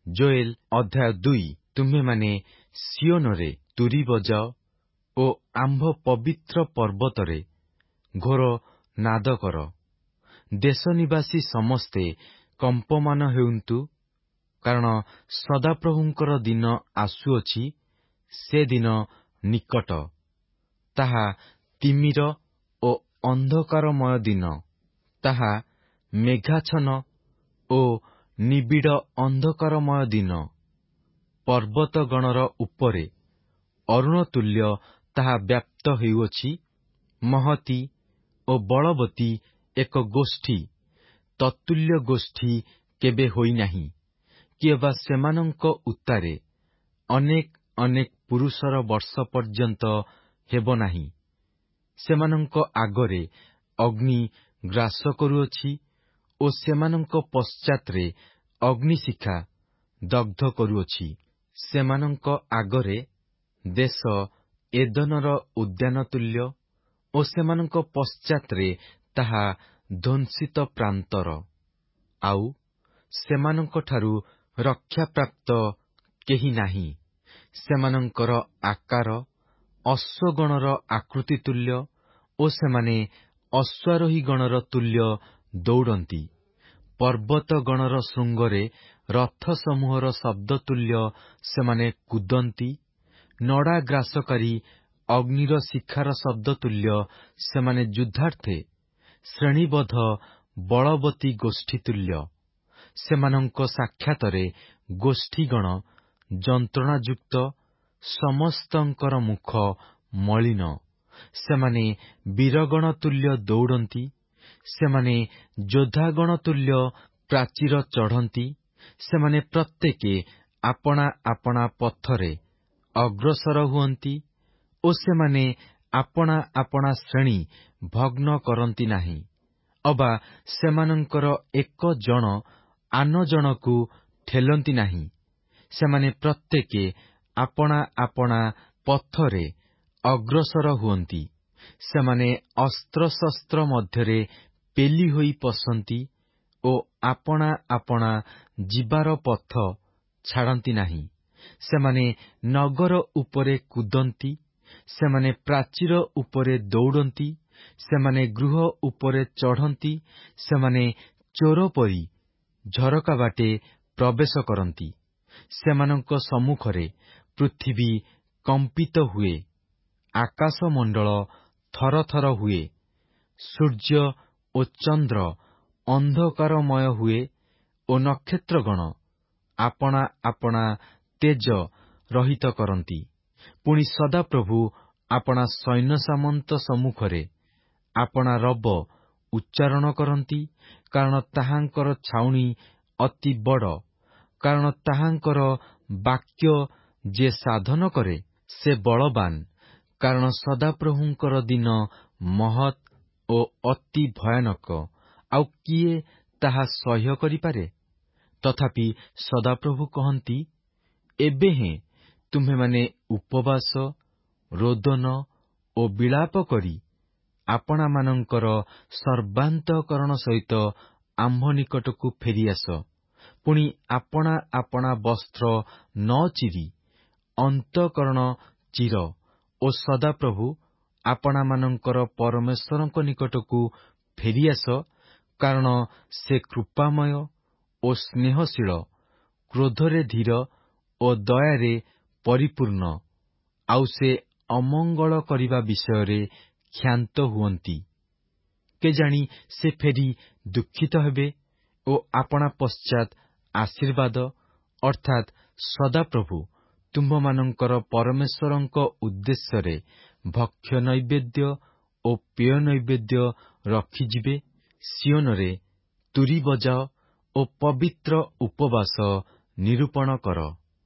ଯୋଏଲ ଅଧ୍ୟାୟ 2। ତୁମ୍ଭେମାନେ ସିଓନରେ ତୁରୀ ବଜାଅ ଓ ଆମ୍ଭ ପବିତ୍ର ପର୍ବତରେ ଘୋର ନାଦ କର। ଦେଶ ନିବାସୀ ସମସ୍ତେ କମ୍ପମାନ ହେଉନ୍ତୁ, କାରଣ ସଦାପ୍ରଭୁଙ୍କର ଦିନ ଆସୁଅଛି, ସେ ଦିନ ନିକଟ। ତାହା ତିମିର ଓ ଅନ୍ଧକାରମୟ ଦିନ, ତାହା ମେଘାଚ୍ଛନ୍ନ ଓ ନିବିଡ଼ ଅନ୍ଧକାରମୟ ଦିନ। ପର୍ବତଗଣର ଉପରେ ଅରୁଣତୁଲ୍ୟ ତାହା ବ୍ୟାପ୍ତ ହେଉଅଛି। ମହତୀ ଓ ବଳବତୀ ଏକ ଗୋଷ୍ଠୀ, ତତ୍ତୁଲ୍ୟ ଗୋଷ୍ଠୀ କେବେ ହୋଇନାହିଁ, କିଏ ବା ସେମାନଙ୍କ ଉତ୍ତାରେ ଅନେକ ଅନେକ ପୁରୁଷର ବର୍ଷ ପର୍ଯ୍ୟନ୍ତ ହେବ ନାହିଁ। ସେମାନଙ୍କ ଆଗରେ ଅଗ୍ନି ଗ୍ରାସ କରୁଅଛି ଓ ସେମାନଙ୍କ ପଶ୍ଚାତରେ ଅଗ୍ନିଶିଖା ଦଗ୍ଧ କରୁଅଛି। ସେମାନଙ୍କ ଆଗରେ ଦେଶ ଏଦନର ଉଦ୍ୟାନ ତୁଲ୍ୟ ଓ ସେମାନଙ୍କ ପଶ୍ଚାତରେ ତାହା ଧ୍ୱଂସିତ ପ୍ରାନ୍ତର। ଆଉ ସେମାନଙ୍କଠାରୁ ରକ୍ଷାପ୍ରାପ୍ତ କେହି ନାହିଁ। ସେମାନଙ୍କର ଆକାର ଅଶ୍ୱଗଣର ଆକୃତି ତୁଲ୍ୟ ଓ ସେମାନେ ଅଶ୍ୱାରୋହୀଗଣର ତୁଲ୍ୟ ଦୌଡ଼ନ୍ତି। ପର୍ବତଗଣର ଶୃଙ୍ଗରେ ରଥସମୂହର ଶବ୍ଦ ତୁଲ୍ୟ ସେମାନେ କୁଦନ୍ତି। ନଡ଼ାଗ୍ରାସକାରୀ ଅଗ୍ନିର ଶିଖାର ଶବ୍ଦ ତୁଲ୍ୟ ସେମାନେ ଯୁଦ୍ଧାର୍ଥେ ଶ୍ରେଣୀବଦ୍ଧ ବଳବତୀ ଗୋଷ୍ଠୀ ତୁଲ୍ୟ। ସେମାନଙ୍କ ସାକ୍ଷାତରେ ଗୋଷ୍ଠୀଗଣ ଯନ୍ତ୍ରଣାଯୁକ୍ତ, ସମସ୍ତଙ୍କର ମୁଖ ମଳିନ। ସେମାନେ ବୀରଗଣ ତୁଲ୍ୟ ଦୌଡ଼ନ୍ତି। ସେମାନେ ଯୋଦ୍ଧାଗଣ ତୁଲ୍ୟ ପ୍ରାଚୀର ଚଢ଼ନ୍ତି। ସେମାନେ ପ୍ରତ୍ୟେକେ ଆପଣା ଆପଣା ପଥରେ ଅଗ୍ରସର ହୁଅନ୍ତି ଓ ସେମାନେ ଆପଣା ଆପଣା ଶ୍ରେଣୀ ଭଗ୍ନ କରନ୍ତି ନାହିଁ, ଅବା ସେମାନଙ୍କର ଏକ ଜଣ ଆନ ଜଣକୁ ଠେଲନ୍ତି ନାହିଁ। ସେମାନେ ପ୍ରତ୍ୟେକେ ଆପଣା ଆପଣା ପଥରେ ଅଗ୍ରସର ହୁଅନ୍ତି। ସେମାନେ ଅସ୍ତ୍ରଶସ୍ତ୍ର ମଧ୍ୟରେ ପେଲି ହୋଇ ପଶନ୍ତି ଓ ଆପଣା ଆପଣା ଯିବାର ପଥ ଛାଡ଼ନ୍ତି ନାହିଁ। ସେମାନେ ନଗର ଉପରେ କୁଦନ୍ତି। ସେମାନେ ପ୍ରାଚୀର ଉପରେ ଦୌଡ଼ନ୍ତି। ସେମାନେ ଗୃହ ଉପରେ ଚଢ଼ନ୍ତି। ସେମାନେ ଚୋର ପରି ଝରକା ବାଟେ ପ୍ରବେଶ କରନ୍ତି। ସେମାନଙ୍କ ସମ୍ମୁଖରେ ପୃଥିବୀ କମ୍ପିତ ହୁଏ, ଆକାଶମଣ୍ଡଳ ଥରଥର ହୁଏ, ସୂର୍ଯ୍ୟ ଓ ଚନ୍ଦ୍ର ଅନ୍ଧକାରମୟ ହୁଏ ଓ ନକ୍ଷତ୍ରଗଣ ଆପଣା ଆପଣା ତେଜ ରହିତ କରନ୍ତି। ପୁଣି ସଦାପ୍ରଭୁ ଆପଣା ସୈନ୍ୟସାମନ୍ତ ସମ୍ମୁଖରେ ଆପଣା ରବ ଉଚ୍ଚାରଣ କରନ୍ତି, କାରଣ ତାହାଙ୍କର ଛାଉଣି ଅତି ବଡ଼। କାରଣ ତାହାଙ୍କର ବାକ୍ୟ ଯେ ସାଧନ କରେ, ସେ ବଳବାନ। କାରଣ ସଦାପ୍ରଭୁଙ୍କର ଦିନ ମହତ୍ ଓ ଅତି ଭୟାନକ, ଆଉ କିଏ ତାହା ସହ୍ୟ କରିପାରେ? ତଥାପି ସଦାପ୍ରଭୁ କହନ୍ତି, ଏବେ ହେଁ ତୁମ୍ଭେମାନେ ଉପବାସ, ରୋଦନ ଓ ବିଳାପ କରି ଆପଣାମାନଙ୍କର ସର୍ବାନ୍ତଃକରଣ ସହିତ ଆମ୍ଭ ନିକଟକୁ ଫେରିଆସ। ପୁଣି ଆପଣା ଆପଣା ବସ୍ତ୍ର ନ ଚିରି ଅନ୍ତଃକରଣ ଚିର ଓ ସଦାପ୍ରଭୁ ଆପଣାମାନଙ୍କର ପରମେଶ୍ୱରଙ୍କ ନିକଟକୁ ଫେରିଆସ। କାରଣ ସେ କୃପାମୟ ଓ ସ୍ନେହଶୀଳ, କ୍ରୋଧରେ ଧୀର ଓ ଦୟାରେ ପରିପୂର୍ଣ୍ଣ, ଆଉ ସେ ଅମଙ୍ଗଳ କରିବା ବିଷୟରେ କ୍ଷାନ୍ତ ହୁଅନ୍ତି। କେଜାଣି ସେ ଫେରି ଦୁଃଖିତ ହେବେ ଓ ଆପଣା ପଶ୍ଚାତ୍ ଆଶୀର୍ବାଦ ଅର୍ଥାତ୍ ସଦାପ୍ରଭୁ ତୁମ୍ଭମାନଙ୍କର ପରମେଶ୍ୱରଙ୍କ ଉଦ୍ଦେଶ୍ୟରେ ଭକ୍ଷ୍ୟ ନୈବେଦ୍ୟ ଓ ପେୟ ନୈବେଦ୍ୟ ରଖିଯିବେ। ସିଓନରେ ତୁରୀ ବଜାଅ ଓ ପବିତ୍ର ଉପବାସ ନିରୂପଣ କର।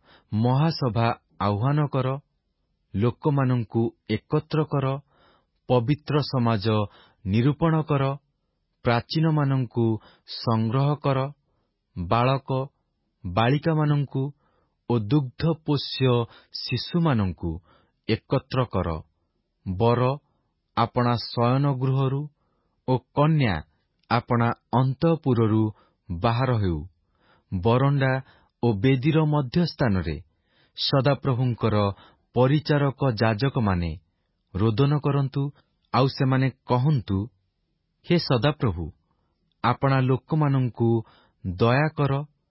ମହାସଭା ଆହ୍ୱାନ କର। ଲୋକମାନଙ୍କୁ ଏକତ୍ର କର। ପବିତ୍ର ସମାଜ ନିରୂପଣ କର। ପ୍ରାଚୀନମାନଙ୍କୁ ସଂଗ୍ରହ କର। ବାଳକ ବାଳିକାମାନଙ୍କୁ ଓ ଦୁଗ୍ଧପୋଷ୍ୟ ଶିଶୁମାନଙ୍କୁ ଏକତ୍ର କର। ବର ଆପଣା ଶୟନ ଗୃହରୁ ଓ କନ୍ୟା ଆପଣା ଅନ୍ତଃପୁରରୁ ବାହାର ହେଉ। ବରଣ୍ଡା ଓ ବେଦୀର ମଧ୍ୟସ୍ଥାନରେ ସଦାପ୍ରଭୁଙ୍କର ପରିଚାରକ ଯାଜକମାନେ ରୋଦନ କରନ୍ତୁ, ଆଉ ସେମାନେ କହନ୍ତୁ, ହେ ସଦାପ୍ରଭୁ, ଆପଣା ଲୋକମାନଙ୍କୁ ଦୟାକର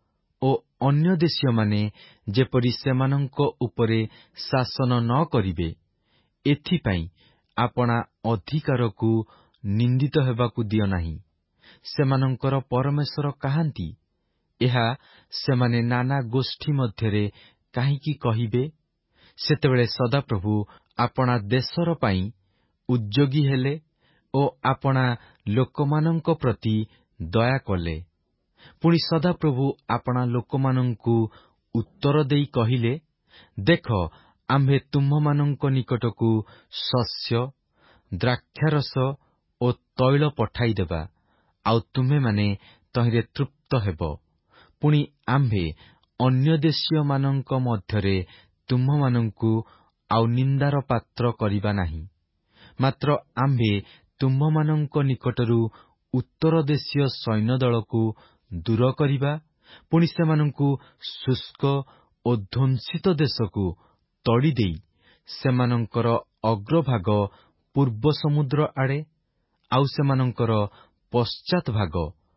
ଓ ଅନ୍ୟ ଦେଶୀୟମାନେ ଯେପରି ସେମାନଙ୍କ ଉପରେ ଶାସନ ନ କରିବେ, ଏଥିପାଇଁ ଆପଣା ଅଧିକାରକୁ ନିନ୍ଦିତ ହେବାକୁ ଦିଅ ନାହିଁ। ସେମାନଙ୍କର ପରମେଶ୍ୱର କାହାନ୍ତି? ଏହା ସେମାନେ ନାନା ଗୋଷ୍ଠୀ ମଧ୍ୟରେ କାହିଁକି କହିବେ? ସେତେବେଳେ ସଦାପ୍ରଭୁ ଆପଣା ଦେଶର ପାଇଁ ଉଦ୍ଯୋଗୀ ହେଲେ ଓ ଆପଣା ଲୋକମାନଙ୍କ ପ୍ରତି ଦୟା କଲେ। ପୁଣି ସଦାପ୍ରଭୁ ଆପଣା ଲୋକମାନଙ୍କୁ ଉତ୍ତର ଦେଇ କହିଲେ, ଦେଖ, ଆମ୍ଭେ ତୁମ୍ଭମାନଙ୍କ ନିକଟକୁ ଶସ୍ୟ, ଦ୍ରାକ୍ଷାରସ ଓ ତୈଳ ପଠାଇଦେବା, ଆଉ ତୁମେମାନେ ତହିଁରେ ତୃପ୍ତ ହେବ। ପୁଣି ଆମ୍ଭେ ଅନ୍ୟ ଦେଶୀୟମାନଙ୍କ ମଧ୍ୟରେ ତୁମ୍ଭମାନଙ୍କୁ ଆଉ ନିନ୍ଦାର ପାତ୍ର କରିବା ନାହିଁ। ମାତ୍ର ଆମ୍ଭେ ତୁମ୍ଭମାନଙ୍କ ନିକଟରୁ ଉତ୍ତର ଦେଶୀୟ ସୈନ୍ୟଦଳକୁ ଦୂର କରିବା, ପୁଣି ସେମାନଙ୍କୁ ଶୁଷ୍କ ଓ ଧ୍ୱଂସିତ ଦେଶକୁ ତଡ଼ିଦେଇ ସେମାନଙ୍କର ଅଗ୍ରଭାଗ ପୂର୍ବ ସମୁଦ୍ର ଆଡ଼େ, ଆଉ ସେମାନଙ୍କର ପଶ୍ଚାତ୍ ଭାଗ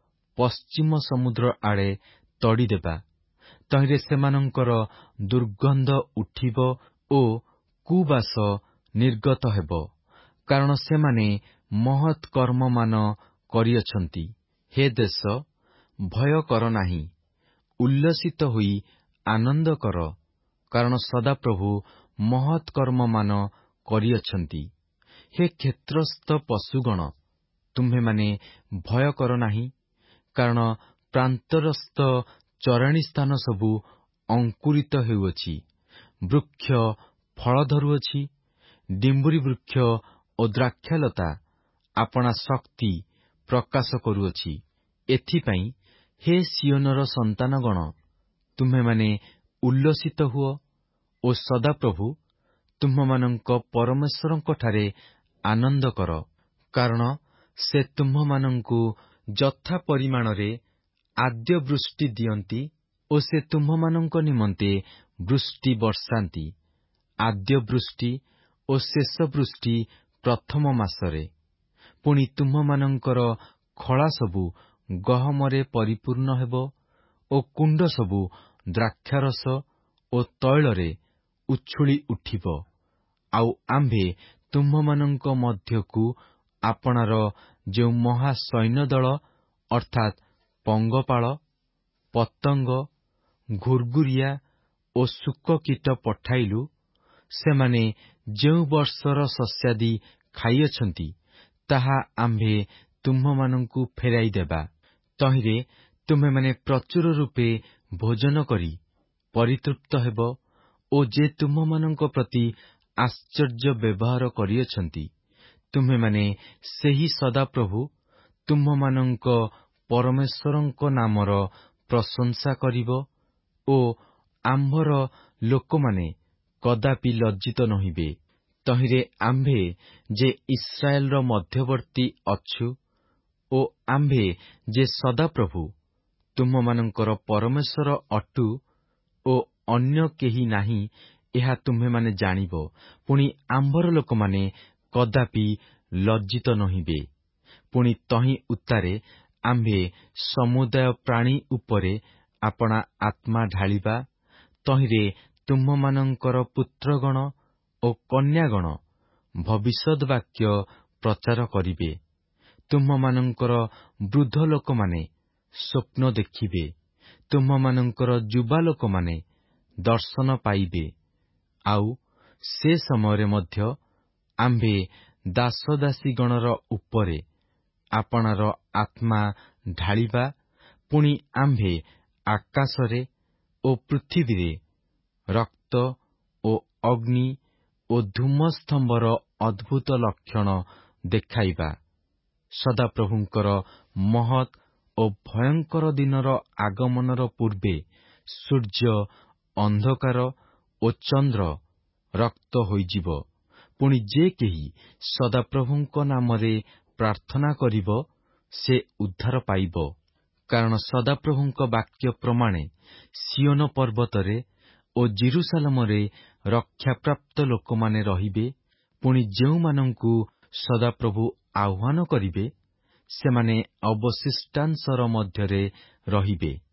ପଶ୍ଚିମ ସମୁଦ୍ର ଆଡ଼େ ତଡ଼ିଦେବା। ତହିଁରେ ସେମାନଙ୍କର ଦୁର୍ଗନ୍ଧ ଉଠିବ ଓ କୁବାସ ନିର୍ଗତ ହେବ, କାରଣ ସେମାନେ ମହତ୍ କର୍ମମାନ କରିଅଛନ୍ତି। ହେ ଦେଶ, ଭୟ କର ନାହିଁ, ଉଲ୍ଲସିତ ହୋଇ ଆନନ୍ଦ କର, କାରଣ ସଦାପ୍ରଭୁ ମହତ୍ କର୍ମମାନ କରିଅଛନ୍ତି। ହେ କ୍ଷେତ୍ରସ୍ଥ ପଶୁଗଣ, ତୁମ୍ଭେମାନେ ଭୟ କର ନାହିଁ, କାରଣ ପ୍ରାନ୍ତରସ୍ଥ ଚରାଣୀ ସ୍ଥାନ ସବୁ ଅଙ୍କୁରିତ ହେଉଅଛି, ବୃକ୍ଷ ଫଳ ଧରୁଅଛି, ଡିମ୍ବୁରି ବୃକ୍ଷ ଓ ଦ୍ରାକ୍ଷାଲତା ଆପଣା ଶକ୍ତି ପ୍ରକାଶ କରୁଅଛି। ଏଥିପାଇଁ ହେ ସିଓନର ସନ୍ତାନଗଣ, ତୁମ୍ଭେମାନେ ଉଲ୍ଲସିତ ହୁଅ ଓ ସଦାପ୍ରଭୁ ତୁମ୍ଭମାନଙ୍କ ପରମେଶ୍ୱରଙ୍କଠାରେ ଆନନ୍ଦ କର, କାରଣ ସେ ତୁମ୍ଭମାନଙ୍କୁ ଯଥା ପରିମାଣରେ ଆଦ୍ୟ ବୃଷ୍ଟି ଦିଅନ୍ତି ଓ ସେ ତୁମ୍ଭମାନଙ୍କ ନିମନ୍ତେ ବୃଷ୍ଟି ବର୍ଷାନ୍ତି, ଆଦ୍ୟ ବୃଷ୍ଟି ଓ ଶେଷ ବୃଷ୍ଟି ପ୍ରଥମ ମାସରେ। ପୁଣି ତୁମ୍ଭମାନଙ୍କର ଖଳା ସବୁ ଗହମରେ ପରିପୂର୍ଣ୍ଣ ହେବ ଓ କୁଣ୍ଡ ସବୁ ଦ୍ରାକ୍ଷାରସ ଓ ତୈଳରେ ଉଛୁଳି ଉଠିବ। ଆଉ ଆମ୍ଭେ ତୁମ୍ଭମାନଙ୍କ ମଧ୍ୟକୁ ଆପଣାର ଯେଉଁ ମହାସୈନ୍ୟଦଳ ଅର୍ଥାତ୍ ପଙ୍ଗପାଳ, ପତଙ୍ଗ, ଘୁର୍ଘୁରିଆ ଓ ଶୁକକୀଟ ପଠାଇଲୁ, ସେମାନେ ଯେଉଁ ବର୍ଷର ଶସ୍ୟାଦି ଖାଇଅଛନ୍ତି, ତାହା ଆମ୍ଭେ ତୁମ୍ଭମାନଙ୍କୁ ଫେରାଇଦେବା। ତହିଁରେ ତୁମେମାନେ ପ୍ରଚୁର ରୂପେ ଭୋଜନ କରି ପରିତୃପ୍ତ ହେବ ଓ ଯେ ତୁମ୍ଭମାନଙ୍କ ପ୍ରତି ଆଶ୍ଚର୍ଯ୍ୟ ବ୍ୟବହାର କରିଅଛନ୍ତି, ତୁମେମାନେ ସେହି ସଦାପ୍ରଭୁ ତୁମ୍ଭମାନଙ୍କ ପରମେଶ୍ୱରଙ୍କ ନାମର ପ୍ରଶଂସା କରିବ ଓ ଆମ୍ଭର ଲୋକମାନେ କଦାପି ଲଜ୍ଜିତ ନୋହିବେ। ତହିଁରେ ଆମ୍ଭେ ଯେ ଇସ୍ରାଏଲର ମଧ୍ୟବର୍ତ୍ତୀ ଅଛୁ ଓ ଆମ୍ଭେ ଯେ ସଦାପ୍ରଭୁ ତୁମ୍ଭମାନଙ୍କର ପରମେଶ୍ୱର ଅଟୁ ଓ ଅନ୍ୟ କେହି ନାହିଁ, ଏହା ତୁମ୍ଭେମାନେ ଜାଣିବ। ପୁଣି ଆମ୍ଭର ଲୋକମାନେ କଦାପି ଲଜ୍ଜିତ ନୋହିବେ। ପୁଣି ତହିଁ ଉତ୍ତାରେ ଆମ୍ଭେ ସମୁଦାୟ ପ୍ରାଣୀ ଉପରେ ଆପଣା ଆତ୍ମା ଢାଳିବା। ତହିଁରେ ତୁମ୍ଭମାନଙ୍କର ପୁତ୍ରଗଣ ଓ କନ୍ୟାଗଣ ଭବିଷ୍ୟତ୍ ବାକ୍ୟ ପ୍ରଚାର କରିବେ। ତୁମ୍ଭମାନଙ୍କର ବୃଦ୍ଧ ଲୋକମାନେ ସ୍ୱପ୍ନ ଦେଖିବେ, ତୁମ୍ଭମାନଙ୍କର ଯୁବା ଲୋକମାନେ ଦର୍ଶନ ପାଇବେ। ଆଉ ସେ ସମୟରେ ମଧ୍ୟ ଆମ୍ଭେ ଦାସଦାସୀଗଣର ଉପରେ ଆପଣାର ଆତ୍ମା ଢାଳିବା। ପୁଣି ଆମ୍ଭେ ଆକାଶରେ ଓ ପୃଥିବୀରେ ରକ୍ତ ଓ ଅଗ୍ନି ଓ ଧୂମସ୍ତମ୍ଭର ଅଦ୍ଭୁତ ଲକ୍ଷଣ ଦେଖାଇବା। ସଦାପ୍ରଭୁଙ୍କର ମହତ୍ ଓ ଭୟଙ୍କର ଦିନର ଆଗମନର ପୂର୍ବେ ସୂର୍ଯ୍ୟ ଅନ୍ଧକାର ଓ ଚନ୍ଦ୍ର ରକ୍ତ ହୋଇଯିବ। ପୁଣି ଯେ କେହି ସଦାପ୍ରଭୁଙ୍କ ନାମରେ ପ୍ରାର୍ଥନା କରିବ, ସେ ଉଦ୍ଧାର ପାଇବ। କାରଣ ସଦାପ୍ରଭୁଙ୍କ ବାକ୍ୟ ପ୍ରମାଣେ ସିଓନ ପର୍ବତରେ ଓ ଜେରୁସାଲେମରେ ରକ୍ଷାପ୍ରାପ୍ତ ଲୋକମାନେ ରହିବେ। ପୁଣି ଯେଉଁମାନଙ୍କୁ ସଦାପ୍ରଭୁ ଆହ୍ୱାନ କରିବେ, ସେମାନେ ଅବଶିଷ୍ଟାଂଶର ମଧ୍ୟରେ ରହିବେ।